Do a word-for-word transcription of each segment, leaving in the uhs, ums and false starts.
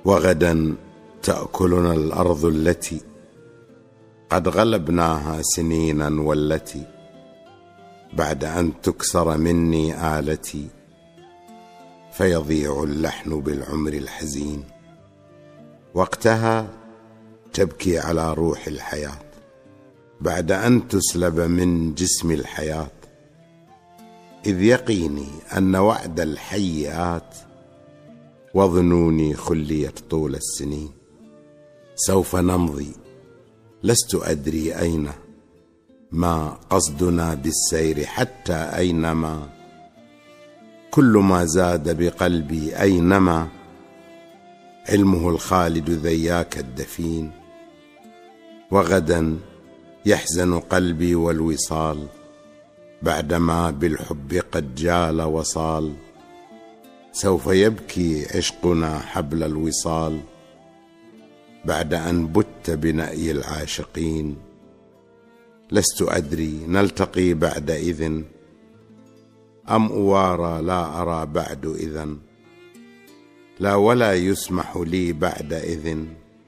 وغدا تأكلنا الأرض التي قد غلبناها سنينا، والتي بعد أن تكسر مني آلتي فيضيع اللحن بالعمر الحزين. وقتها تبكي على روح الحياة بعد أن تسلب من جسم الحياة، إذ يقيني أن وعد الحي آت وظنوني خليت طول السنين. سوف نمضي لست أدري أين، ما قصدنا بالسير حتى أينما، كل ما زاد بقلبي أينما علمه الخالد ذياك الدفين. وغدا يحزن قلبي والوصال بعدما بالحب قد جال وصال، سوف يبكي عشقنا حبل الوصال بعد أن بت بنأي العاشقين. لست أدري نلتقي بعد إذن أم أوارى لا أرى بعد إذن، لا ولا يسمح لي بعد إذن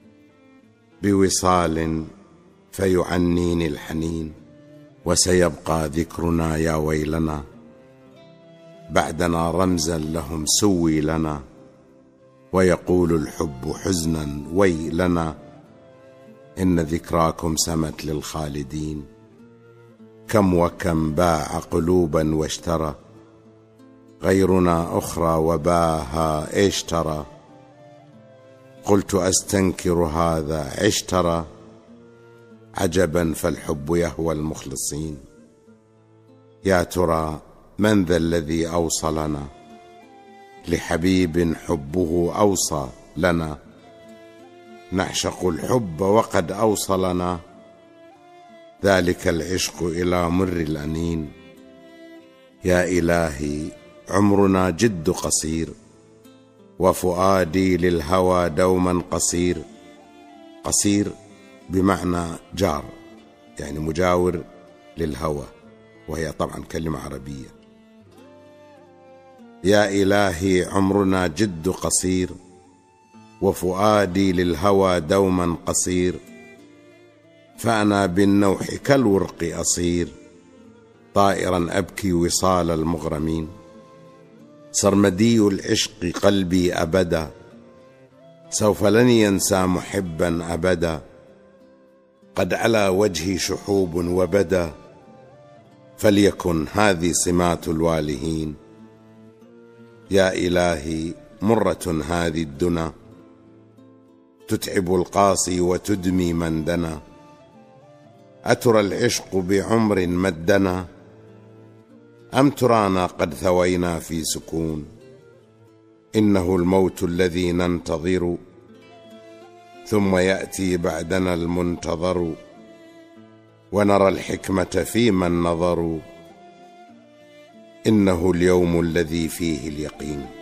بوصال فيعنيني الحنين. وسيبقى ذكرنا يا ويلنا بعدنا رمزا لهم سوي لنا، ويقول الحب حزنا ويلنا إن ذكراكم سمت للخالدين. كم وكم باع قلوبا واشترى غيرنا أخرى وباها إيش ترى، قلت أستنكر هذا عشترى عجبا فالحب يهوى المخلصين. يا ترى من ذا الذي أوصلنا لحبيب حبه أوصى لنا، نعشق الحب وقد أوصلنا ذلك العشق إلى مر الأنين. يا إلهي عمرنا جد قصير وفؤادي للهوى دوما قصير. قصير بمعنى جار، يعني مجاور للهوى، وهي طبعا كلمة عربية. يا إلهي عمرنا جد قصير وفؤادي للهوى دوما قصير، فأنا بالنوح كالورق أصير طائرا أبكي وصال المغرمين. سرمدي العشق قلبي أبدا سوف لن ينسى محبا أبدا، قد على وجهي شحوب وبدا فليكن هذه سمات الوالهين. يا إلهي مرة هذه الدنا تتعب القاصي وتدمي من دنا، أترى العشق بعمر مدنا أم ترانا قد ثوينا في سكون. إنه الموت الذي ننتظر ثم يأتي بعدنا المنتظر، ونرى الحكمة في من نظروا إنه اليوم الذي فيه اليقين.